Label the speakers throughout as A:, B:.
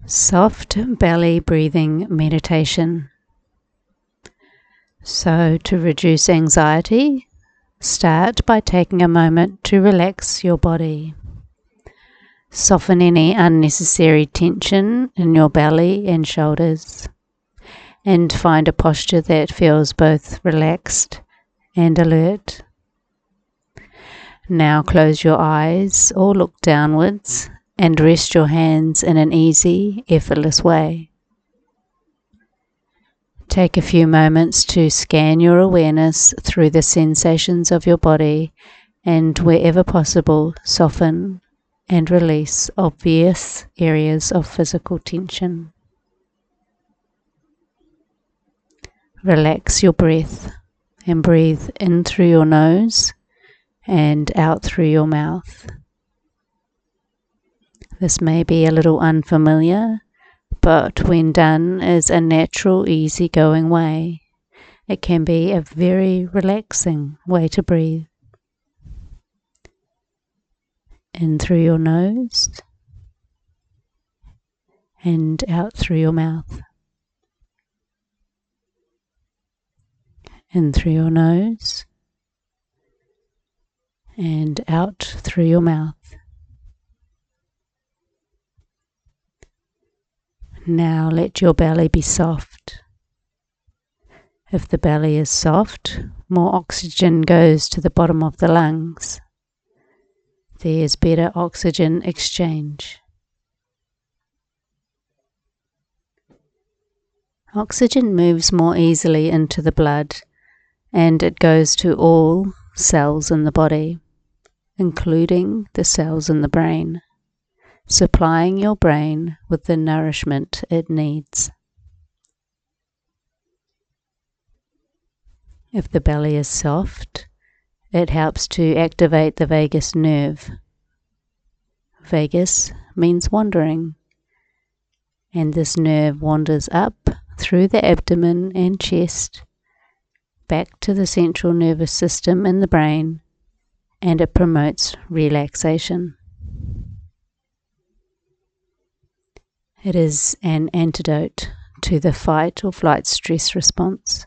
A: Soft belly breathing meditation. So, to reduce anxiety, start by taking a moment to relax your body. Soften any unnecessary tension in your belly and shoulders, and find a posture that feels both relaxed and alert. Now close your eyes or look downwards and rest your hands in an easy, effortless way. Take a few moments to scan your awareness through the sensations of your body and, wherever possible, soften and release obvious areas of physical tension. Relax your breath and breathe in through your nose and out through your mouth. This may be a little unfamiliar, but when done is a natural, easygoing way. It can be a very relaxing way to breathe. In through your nose and out through your mouth. In through your nose and out through your mouth. Now let your belly be soft. If the belly is soft, more oxygen goes to the bottom of the lungs. There's better oxygen exchange. Oxygen moves more easily into the blood, and it goes to all cells in the body, including the cells in the brain, supplying your brain with the nourishment it needs. If the belly is soft, it helps to activate the vagus nerve. Vagus means wandering, and this nerve wanders up through the abdomen and chest, back to the central nervous system in the brain, and it promotes relaxation. It is an antidote to the fight or flight stress response.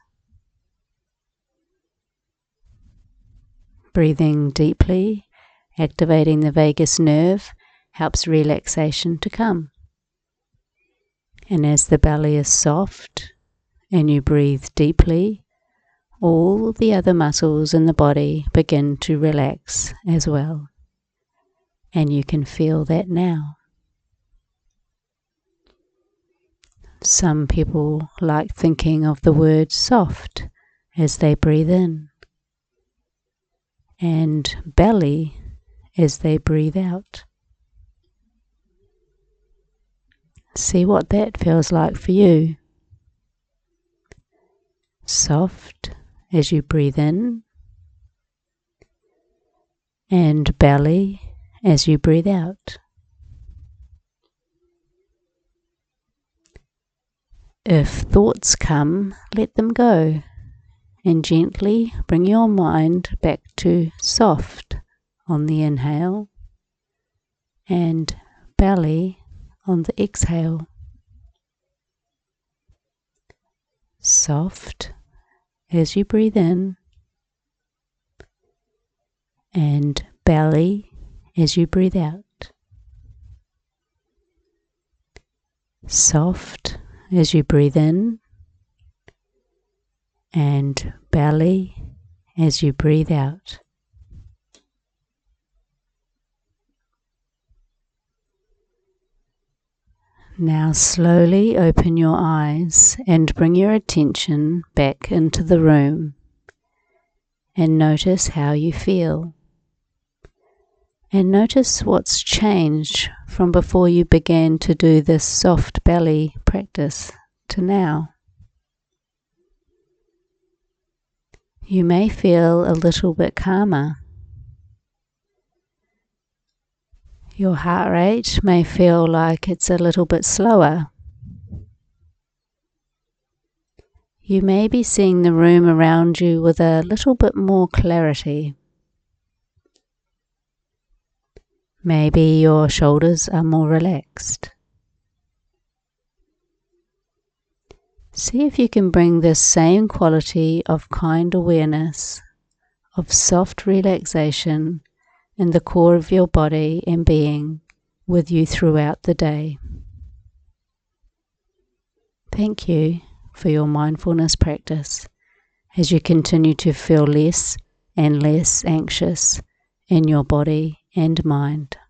A: Breathing deeply, activating the vagus nerve, helps relaxation to come. And as the belly is soft and you breathe deeply, all the other muscles in the body begin to relax as well. And you can feel that now. Some people like thinking of the word soft as they breathe in, and belly as they breathe out. See what that feels like for you. Soft as you breathe in, and belly as you breathe out. If thoughts come, let them go, and gently bring your mind back to soft on the inhale and belly on the exhale. Soft as you breathe in and belly as you breathe out. Soft as you breathe in and belly as you breathe out. Now slowly open your eyes and bring your attention back into the room and notice how you feel. And notice what's changed from before you began to do this soft belly practice to now. You may feel a little bit calmer. Your heart rate may feel like it's a little bit slower. You may be seeing the room around you with a little bit more clarity. Maybe your shoulders are more relaxed. See if you can bring this same quality of kind awareness, of soft relaxation in the core of your body and being with you throughout the day. Thank you for your mindfulness practice as you continue to feel less and less anxious in your body and mind.